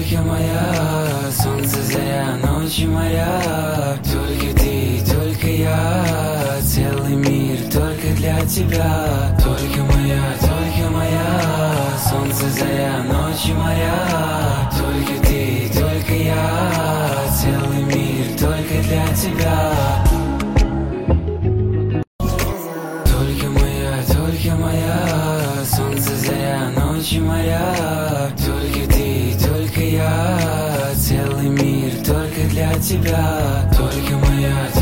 только моя. Солнце, заря, ночи, моря. Только ты, только я. Целый мир только для тебя. Только моя. Солнце, заря, ночи, моря. Только ты, только я. Целый мир только для тебя. Только моя, солнце, заря, ночи, моря. Только ты, только я. Целый мир только для тебя. Только моя.